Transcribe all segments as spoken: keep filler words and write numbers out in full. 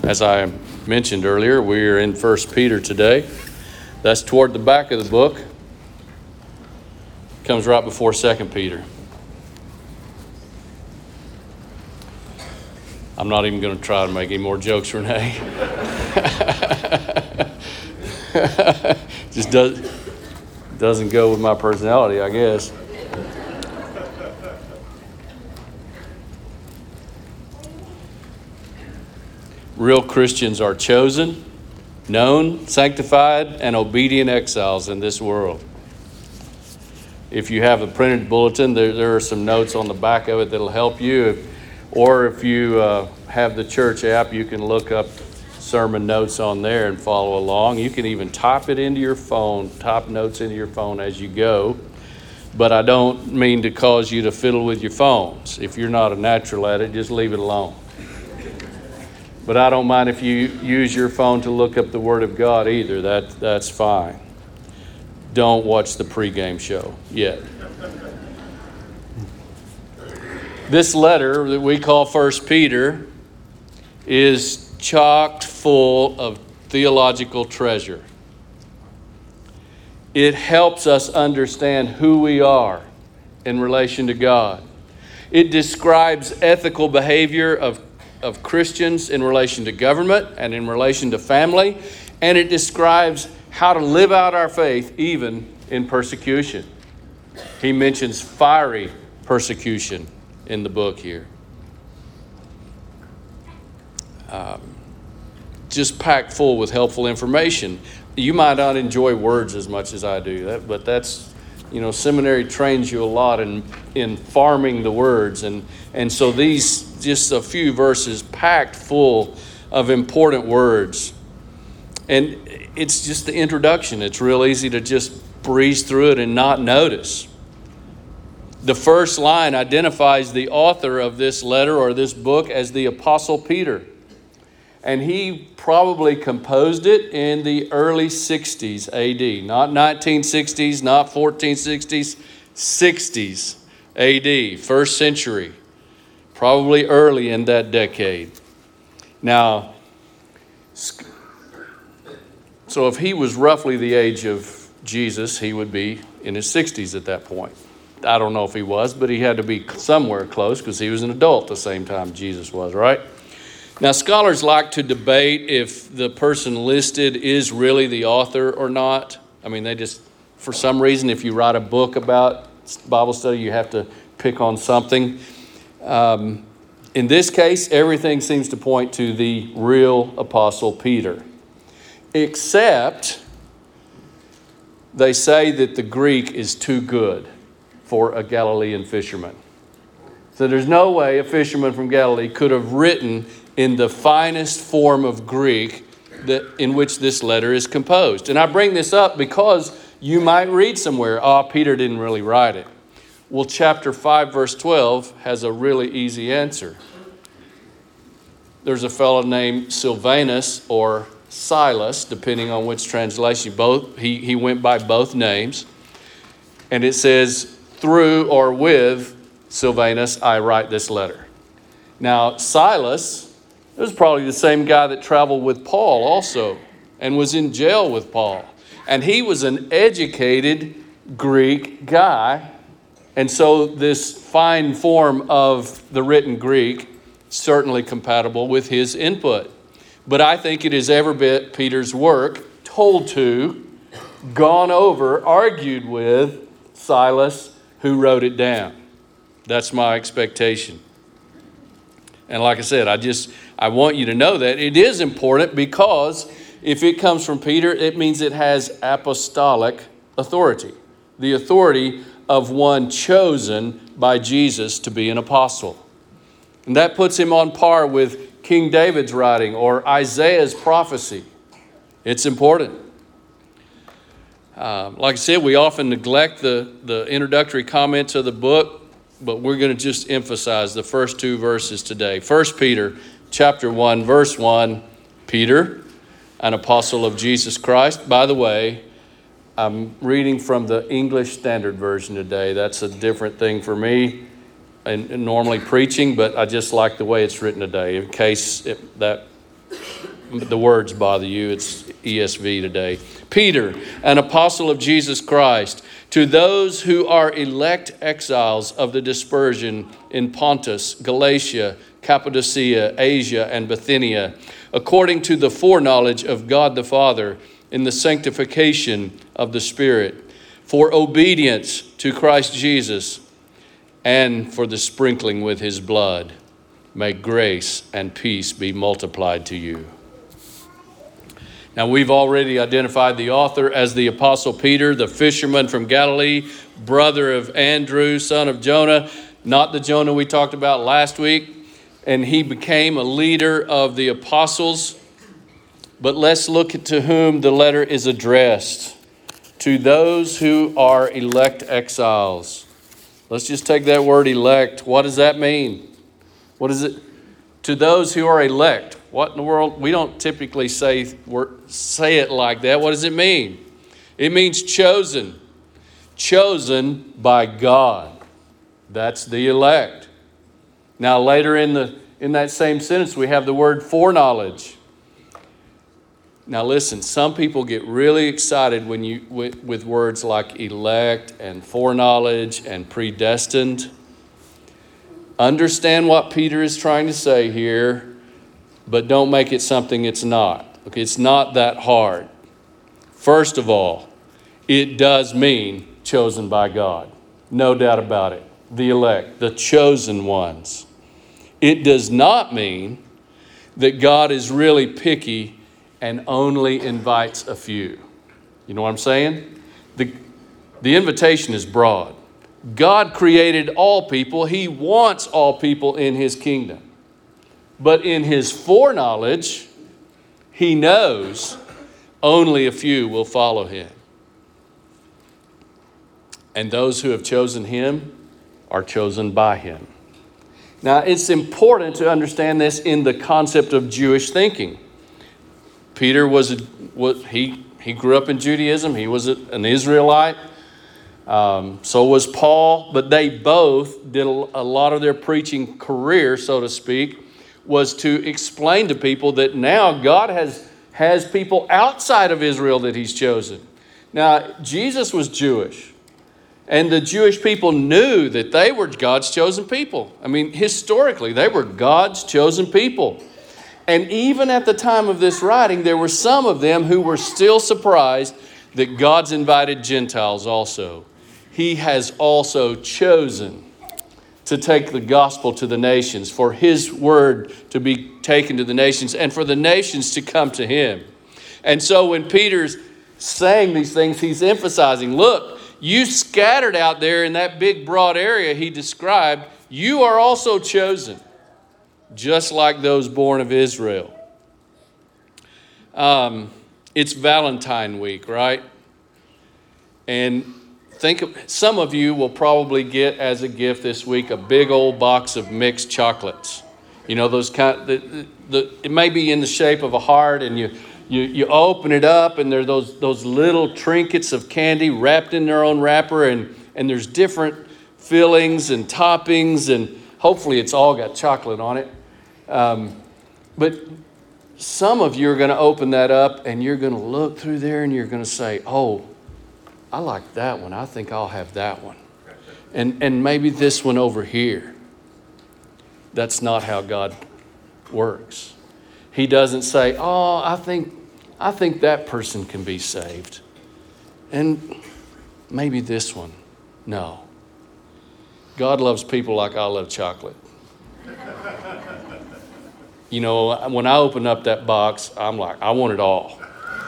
As I mentioned earlier, we are in First Peter today. That's toward the back of the book. Comes right before Second Peter. I'm not even going to try to make any more jokes, Renee. Just does, doesn't go with my personality, I guess. Real Christians are chosen, known, sanctified, and obedient exiles in this world. If you have a printed bulletin, there, there are some notes on the back of it that'll help you. Or if you uh, have the church app, you can look up sermon notes on there and follow along. You can even type it into your phone, type notes into your phone as you go. But I don't mean to cause you to fiddle with your phones. If you're not a natural at it, just leave it alone. But I don't mind if you use your phone to look up the Word of God either. That, that's fine. Don't watch the pregame show yet. This letter that we call First Peter is chocked full of theological treasure. It helps us understand who we are in relation to God. It describes ethical behavior of of Christians in relation to government and in relation to family, and it describes how to live out our faith even in persecution. He mentions fiery persecution in the book here. Um, just packed full with helpful information. You might not enjoy words as much as I do, that, but that's, you know, seminary trains you a lot in in farming the words, and and so these just a few verses packed full of important words. And it's just the introduction. It's real easy to just breeze through it and not notice. The first line identifies the author of this letter or this book as the Apostle Peter. And he probably composed it in the early sixties A D. Not nineteen sixties, not fourteen sixties, sixties A D, first century. Probably early in that decade. Now, so if he was roughly the age of Jesus, he would be in his sixties at that point. I don't know if he was, but he had to be somewhere close because he was an adult at the same time Jesus was, right? Now, scholars like to debate if the person listed is really the author or not. I mean, they just, for some reason, if you write a book about Bible study, you have to pick on something. Um, in this case, everything seems to point to the real Apostle Peter, except they say that the Greek is too good for a Galilean fisherman. So there's no way a fisherman from Galilee could have written in the finest form of Greek that in which this letter is composed. And I bring this up because you might read somewhere, oh, Peter didn't really write it. Well, chapter five, verse twelve has a really easy answer. There's a fellow named Silvanus or Silas, depending on which translation. Both he, he went by both names. And it says, through or with Silvanus, I write this letter. Now, Silas was probably the same guy that traveled with Paul also and was in jail with Paul. And he was an educated Greek guy. And so this fine form of the written Greek, certainly compatible with his input. But I think it is every bit Peter's work, told to, gone over, argued with Silas, who wrote it down. That's my expectation. And like I said, I just, I want you to know that it is important because if it comes from Peter, it means it has apostolic authority. The authority of one chosen by Jesus to be an apostle. And that puts him on par with King David's writing or Isaiah's prophecy. It's important. Um, like I said, we often neglect the, the introductory comments of the book, but we're going to just emphasize the first two verses today. First Peter chapter one, verse one, Peter, an apostle of Jesus Christ. By the way, I'm reading from the English Standard Version today. That's a different thing for me and normally preaching, but I just like the way it's written today in case it, that the words bother you, it's E S V today. Peter, an apostle of Jesus Christ, to those who are elect exiles of the dispersion in Pontus, Galatia, Cappadocia, Asia, and Bithynia, according to the foreknowledge of God the Father, in the sanctification of the Spirit, for obedience to Christ Jesus, and for the sprinkling with his blood. May grace and peace be multiplied to you. Now, we've already identified the author as the Apostle Peter, the fisherman from Galilee, brother of Andrew, son of Jonah, not the Jonah we talked about last week. And he became a leader of the apostles. But let's look at to whom the letter is addressed. To those who are elect exiles. Let's just take that word elect. What does that mean? What is it? To those who are elect. What in the world? We don't typically say, say it like that. What does it mean? It means chosen. Chosen by God. That's the elect. Now later in the in that same sentence, we have the word foreknowledge. Now listen, some people get really excited when you with, with words like elect and foreknowledge and predestined. Understand what Peter is trying to say here, but don't make it something it's not. Okay, it's not that hard. First of all, it does mean chosen by God. No doubt about it. The elect, the chosen ones. It does not mean that God is really picky and only invites a few. You know what I'm saying? The, the invitation is broad. God created all people. He wants all people in his kingdom. But in his foreknowledge, he knows only a few will follow him. And those who have chosen him are chosen by him. Now, it's important to understand this in the concept of Jewish thinking. Peter was, a, was he, he grew up in Judaism. He was a, an Israelite. Um, so was Paul. But they both did a, a lot of their preaching career, so to speak, was to explain to people that now God has, has people outside of Israel that he's chosen. Now, Jesus was Jewish. And the Jewish people knew that they were God's chosen people. I mean, historically, they were God's chosen people. And even at the time of this writing, there were some of them who were still surprised that God's invited Gentiles also. He has also chosen to take the gospel to the nations, for his word to be taken to the nations, and for the nations to come to him. And so when Peter's saying these things, he's emphasizing, look, you scattered out there in that big broad area he described, you are also chosen, just like those born of Israel. Um, it's Valentine week, right? And think of, some of you will probably get as a gift this week a big old box of mixed chocolates. You know, those kind. The, the, the, it may be in the shape of a heart, and you. You you open it up, and there are those those little trinkets of candy wrapped in their own wrapper, and, and there's different fillings and toppings, and hopefully it's all got chocolate on it. Um, but some of you are going to open that up, and you're going to look through there, and you're going to say, oh, I like that one. I think I'll have that one. And, and maybe this one over here. That's not how God works. He doesn't say, oh, I think I think that person can be saved. And maybe this one. No. God loves people like I love chocolate. You know, when I open up that box, I'm like, I want it all.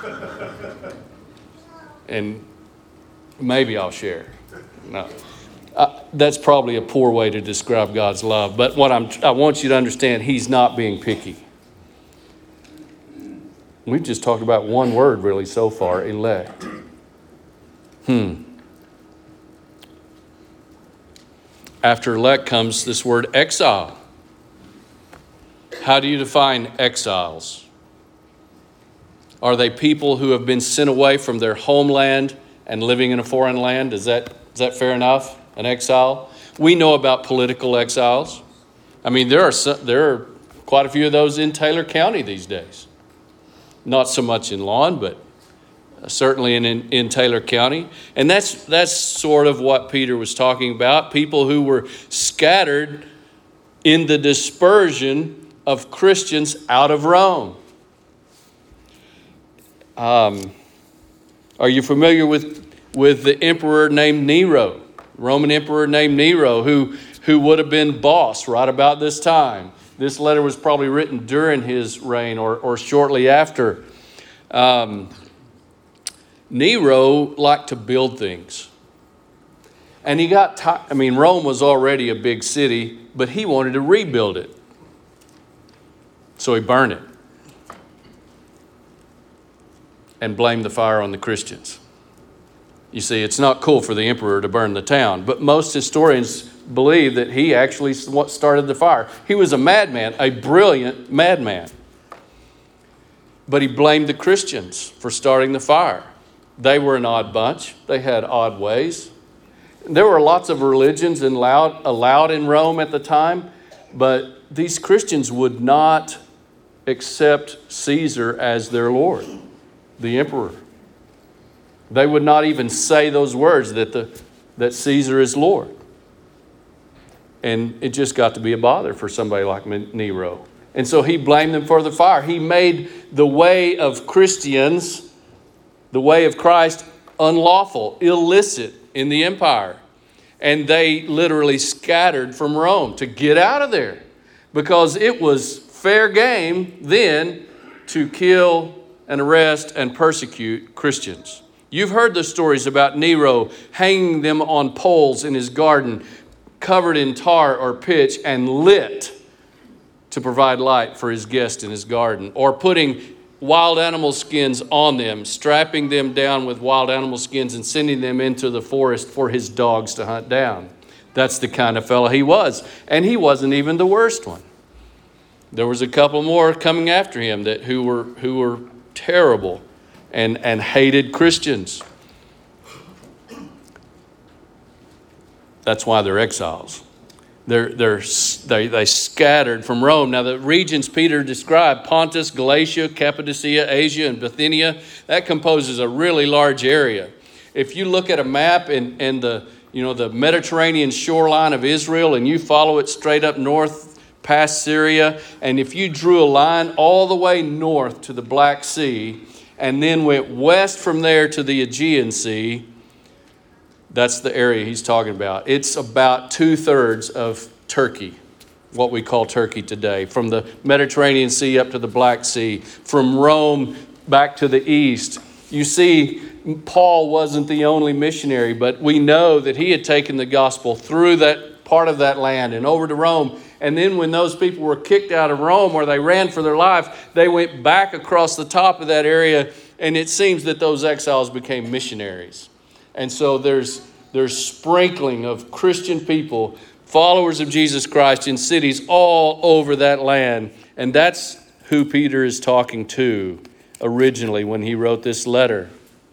And maybe I'll share. No. Uh, that's probably a poor way to describe God's love. But what I'm, I want you to understand, he's not being picky. We've just talked about one word really so far, elect. Hmm. After elect comes this word exile. How do you define exiles? Are they people who have been sent away from their homeland and living in a foreign land? Is that, is that fair enough? An exile? We know about political exiles. I mean, there are some, there are quite a few of those in Taylor County these days. not so much in Lawn, but certainly in, in, in Taylor County. And that's, that's sort of what Peter was talking about, people who were scattered in the dispersion of Christians out of Rome. Um, are you familiar with, with the emperor named Nero, Roman emperor named Nero, who, who would have been boss right about this time? This letter was probably written during his reign or, or shortly after. Um, Nero liked to build things. And he got, t- I mean, Rome was already a big city, but he wanted to rebuild it. So he burned it and blamed the fire on the Christians. You see, it's not cool for the emperor to burn the town, but most historians believe that he actually started the fire. He was a madman, a brilliant madman. But he blamed the Christians for starting the fire. They were an odd bunch. They had odd ways. There were lots of religions allowed, allowed in Rome at the time, but these Christians would not accept Caesar as their Lord, the emperor. They would not even say those words that, the, that Caesar is Lord. And it just got to be a bother for somebody like Nero. And so he blamed them for the fire. He made the way of Christians, the way of Christ, unlawful, illicit in the empire. And they literally scattered from Rome to get out of there, because it was fair game then to kill and arrest and persecute Christians. You've heard the stories about Nero hanging them on poles in his garden, covered in tar or pitch and lit to provide light for his guests in his garden, or putting wild animal skins on them, strapping them down with wild animal skins and sending them into the forest for his dogs to hunt down. That's the kind of fellow he was. And he wasn't even the worst one. There was a couple more coming after him that who were who were terrible and, and hated Christians. That's why they're exiles. They're, they're, they, they scattered from Rome. Now, the regions Peter described, Pontus, Galatia, Cappadocia, Asia, and Bithynia, that composes a really large area. If you look at a map in, in the, you know, the Mediterranean shoreline of Israel, and you follow it straight up north past Syria, and if you drew a line all the way north to the Black Sea, and then went west from there to the Aegean Sea, that's the area he's talking about. It's about two-thirds of Turkey, what we call Turkey today, from the Mediterranean Sea up to the Black Sea, from Rome back to the east. You see, Paul wasn't the only missionary, but we know that he had taken the gospel through that part of that land and over to Rome. And then when those people were kicked out of Rome, or they ran for their life, they went back across the top of that area, and it seems that those exiles became missionaries. And so there's there's sprinkling of Christian people, followers of Jesus Christ, in cities all over that land. And that's who Peter is talking to originally when he wrote this letter.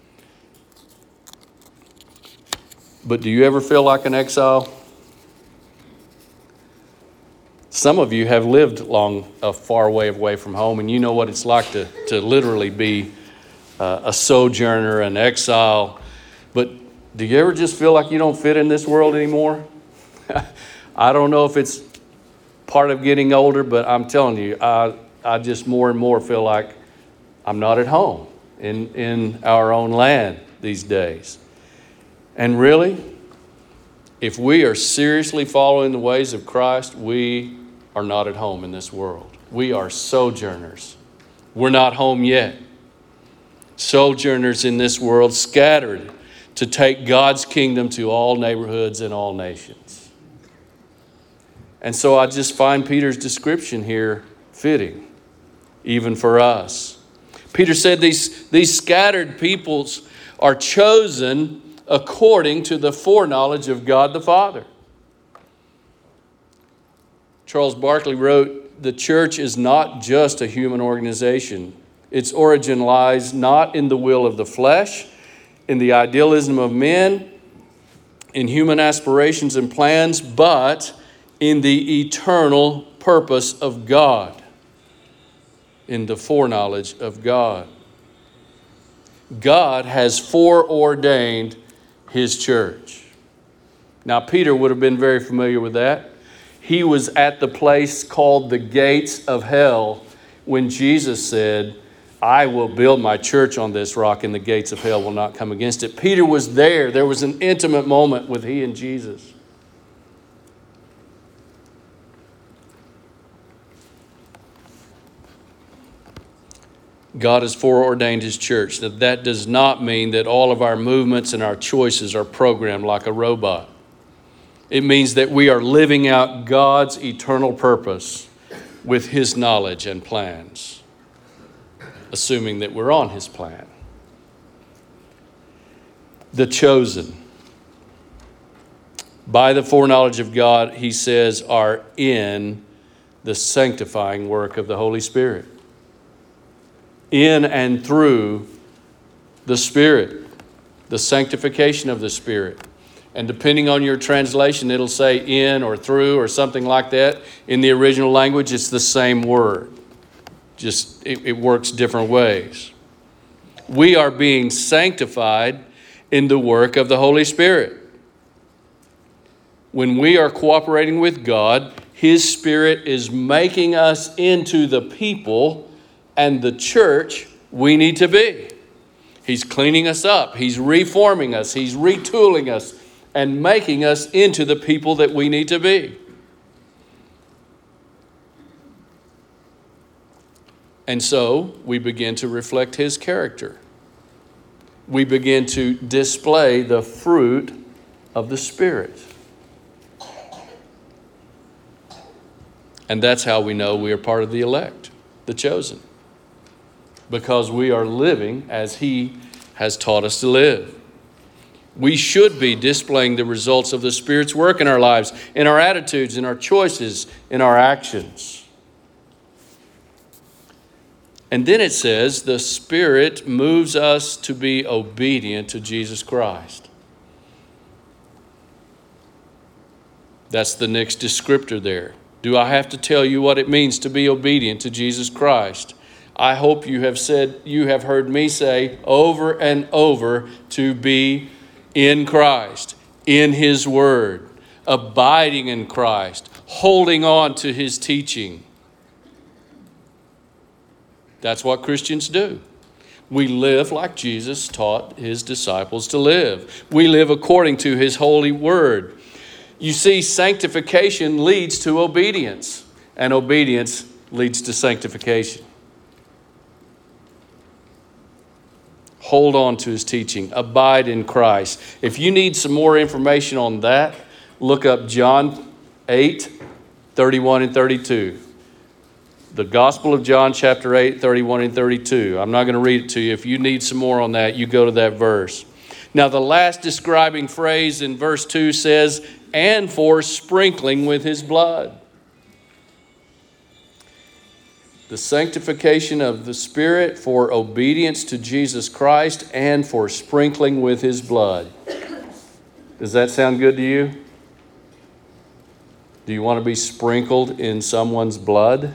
But do you ever feel like an exile? Some of you have lived long, a far way away from home, and you know what it's like to, to literally be uh, a sojourner, an exile. But do you ever just feel like you don't fit in this world anymore? I don't know if it's part of getting older, but I'm telling you, I, I just more and more feel like I'm not at home in, in our own land these days. And really, if we are seriously following the ways of Christ, we are not at home in this world. We are sojourners. We're not home yet. Sojourners in this world, scattered to take God's kingdom to all neighborhoods and all nations. And so I just find Peter's description here fitting, even for us. Peter said these, these scattered peoples are chosen according to the foreknowledge of God the Father. Charles Barkley wrote, "The church is not just a human organization. Its origin lies not in the will of the flesh, in the idealism of men, in human aspirations and plans, but in the eternal purpose of God." in the foreknowledge of God. God has foreordained his church. Now, Peter would have been very familiar with that. He was at the place called the gates of hell when Jesus said, I will build my church on this rock and the gates of hell will not come against it. Peter was there. There was an intimate moment with he and Jesus. God has foreordained his church. That that does not mean that all of our movements and our choices are programmed like a robot. It means that we are living out God's eternal purpose with his knowledge and plans, assuming that we're on his plan. The chosen, by the foreknowledge of God, he says, are in the sanctifying work of the Holy Spirit. In and through the Spirit, the sanctification of the Spirit. And depending on your translation, it'll say in or through or something like that. In the original language, it's the same word. Just it, it works different ways. We are being sanctified in the work of the Holy Spirit. When we are cooperating with God, his Spirit is making us into the people and the church we need to be. He's cleaning us up. He's reforming us. He's retooling us and making us into the people that we need to be. And so we begin to reflect his character. We begin to display the fruit of the Spirit. And that's how we know we are part of the elect, the chosen. Because we are living as he has taught us to live. We should be displaying the results of the Spirit's work in our lives, in our attitudes, in our choices, in our actions. And then it says, the Spirit moves us to be obedient to Jesus Christ. That's the next descriptor there. Do I have to tell you what it means to be obedient to Jesus Christ? I hope you have said, you have heard me say over and over to be in Christ, in his word, abiding in Christ, holding on to his teaching. That's what Christians do. We live like Jesus taught his disciples to live. We live according to his holy word. You see, sanctification leads to obedience, and obedience leads to sanctification. Hold on to his teaching. Abide in Christ. If you need some more information on that, look up John eight, thirty-one and thirty-two. The Gospel of John, chapter eight, thirty-one and thirty-two. I'm not going to read it to you. If you need some more on that, you go to that verse. Now, the last describing phrase in verse two says, and for sprinkling with his blood. The sanctification of the Spirit for obedience to Jesus Christ and for sprinkling with his blood. Does that sound good to you? Do you want to be sprinkled in someone's blood?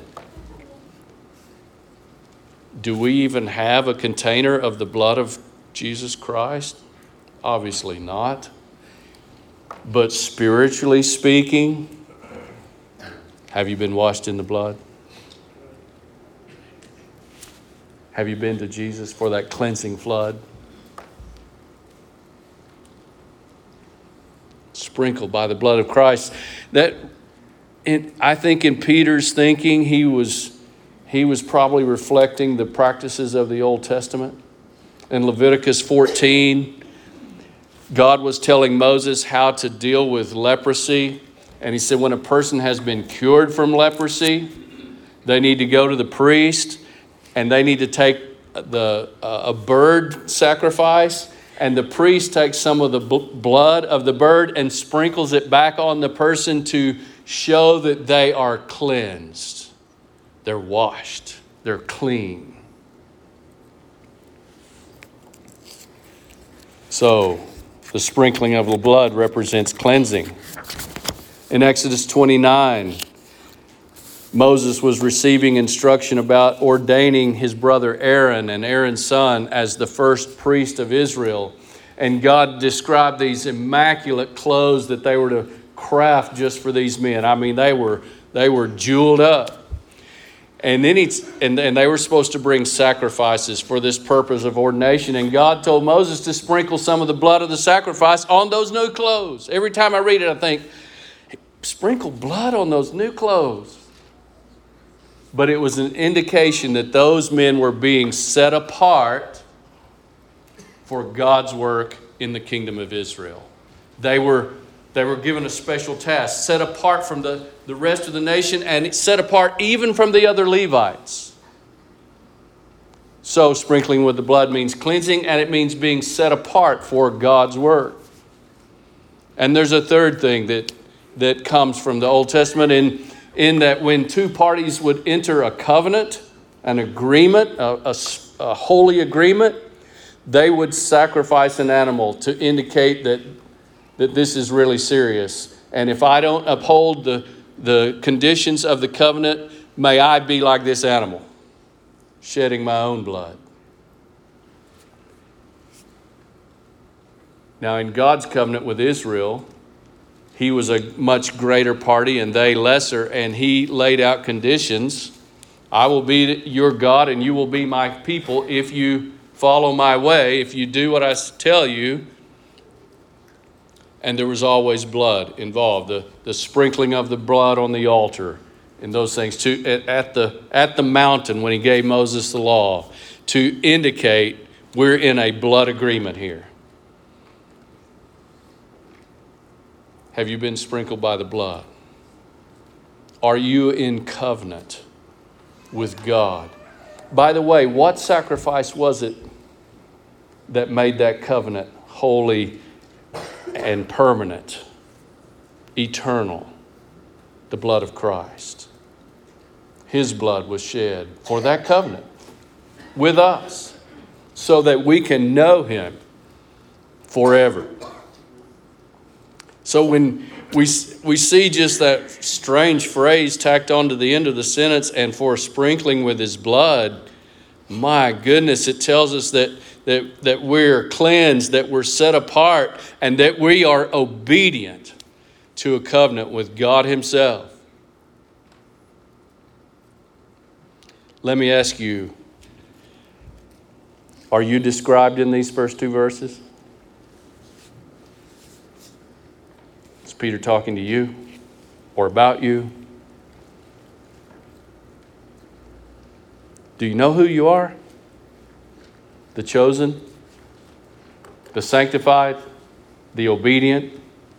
Do we even have a container of the blood of Jesus Christ? Obviously not. But spiritually speaking, have you been washed in the blood? Have you been to Jesus for that cleansing flood? Sprinkled by the blood of Christ. That, in, I think in Peter's thinking, he was, he was probably reflecting the practices of the Old Testament. In Leviticus fourteen, God was telling Moses how to deal with leprosy. And he said when a person has been cured from leprosy, they need to go to the priest and they need to take the uh, a bird sacrifice, and the priest takes some of the b- blood of the bird and sprinkles it back on the person to show that they are cleansed. They're washed. They're clean. So, the sprinkling of the blood represents cleansing. In Exodus twenty-nine, Moses was receiving instruction about ordaining his brother Aaron and Aaron's son as the first priest of Israel. And God described these immaculate clothes that they were to craft just for these men. I mean, they were they were jeweled up. And then he, and, and they were supposed to bring sacrifices for this purpose of ordination. And God told Moses to sprinkle some of the blood of the sacrifice on those new clothes. Every time I read it, I think, sprinkle blood on those new clothes. But it was an indication that those men were being set apart for God's work in the kingdom of Israel. They were, they were given a special task, set apart from the, the rest of the nation, and set apart even from the other Levites. So sprinkling with the blood means cleansing, and it means being set apart for God's work. And there's a third thing that, that comes from the Old Testament in in that when two parties would enter a covenant, an agreement, a, a, a holy agreement, they would sacrifice an animal to indicate that, that this is really serious. And if I don't uphold the, the conditions of the covenant, may I be like this animal, shedding my own blood. Now, in God's covenant with Israel, He was a much greater party and they lesser, and he laid out conditions. I will be your God and you will be my people if you follow my way, if you do what I tell you. And there was always blood involved, the, the sprinkling of the blood on the altar and those things to, at, at, the, at the mountain when he gave Moses the law, to indicate we're in a blood agreement here. Have you been sprinkled by the blood? Are you in covenant with God? By the way, what sacrifice was it that made that covenant holy and permanent, eternal? The blood of Christ. His blood was shed for that covenant with us so that we can know him forever. So when we we see just that strange phrase tacked onto the end of the sentence, and for sprinkling with his blood, my goodness, it tells us that, that, that we're cleansed, that we're set apart, and that we are obedient to a covenant with God himself. Let me ask you, are you described in these first two verses? Peter talking to you or about you? Do you know who you are? The chosen, the sanctified, the obedient,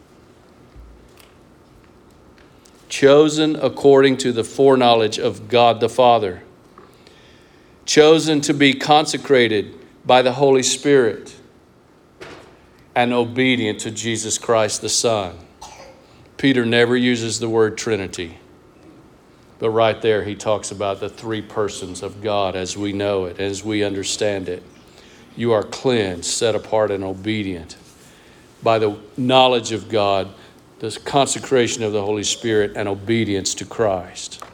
chosen according to the foreknowledge of God the Father, chosen to be consecrated by the Holy Spirit, and obedient to Jesus Christ the Son. Peter never uses the word Trinity, but right there he talks about the three persons of God as we know it, as we understand it. You are cleansed, set apart, and obedient by the knowledge of God, the consecration of the Holy Spirit, and obedience to Christ.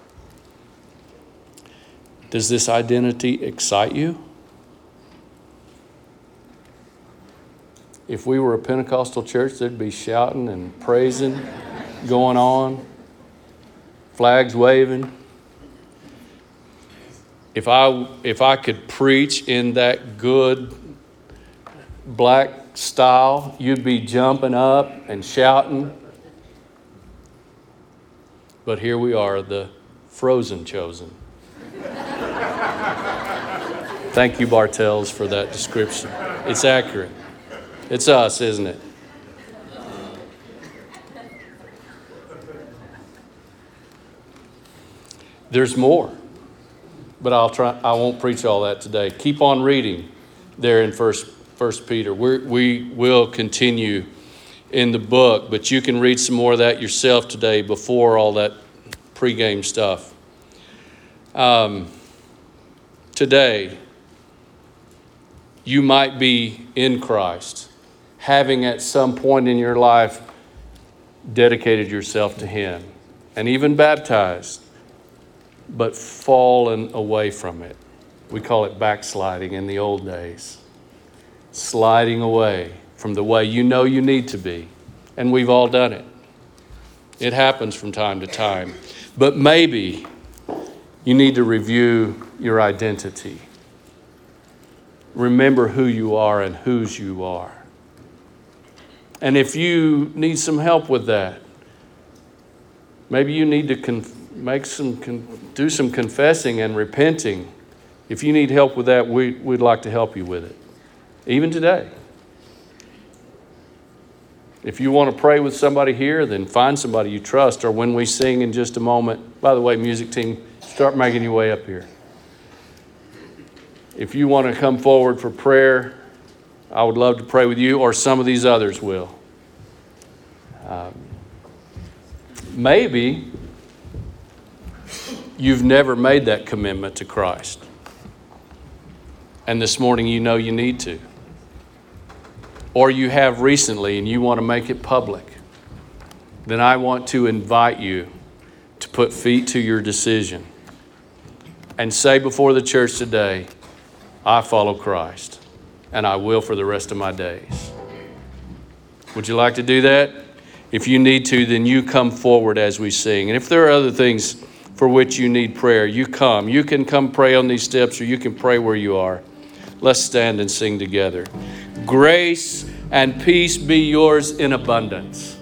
Does this identity excite you? If we were a Pentecostal church, there'd be shouting and praising going on, flags waving. If I if I could preach in that good black style, you'd be jumping up and shouting. But here we are, the frozen chosen. Thank you, Bartels, for that description. It's accurate. It's us, isn't it? There's more, but I'll try. I won't preach all that today. Keep on reading there in First First Peter. We we will continue in the book, but you can read some more of that yourself today before all that pregame stuff. Um, today, you might be in Christ, having at some point in your life dedicated yourself to him and even baptized. but fallen away from it. We call it backsliding in the old days. Sliding away from the way you know you need to be. And we've all done it. It happens from time to time. But maybe you need to review your identity. Remember who you are and whose you are. And if you need some help with that, maybe you need to conf- make some, con- do some confessing and repenting. If you need help with that, we, we'd like to help you with it, even today. If you want to pray with somebody here, then find somebody you trust, or when we sing in just a moment. By the way, music team, start making your way up here. If you want to come forward for prayer, I would love to pray with you, or some of these others will. Um, maybe you've never made that commitment to Christ. And this morning you know you need to. Or you have recently and you want to make it public. Then I want to invite you to put feet to your decision and say before the church today, I follow Christ, and I will for the rest of my days. Would you like to do that? If you need to, then you come forward as we sing. And if there are other things for which you need prayer, you come. You can come pray on these steps, or you can pray where you are. Let's stand and sing together. Grace and peace be yours in abundance.